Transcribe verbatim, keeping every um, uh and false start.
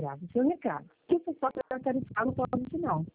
grave o seu recado. Que o pessoal secretariado não pode isso não.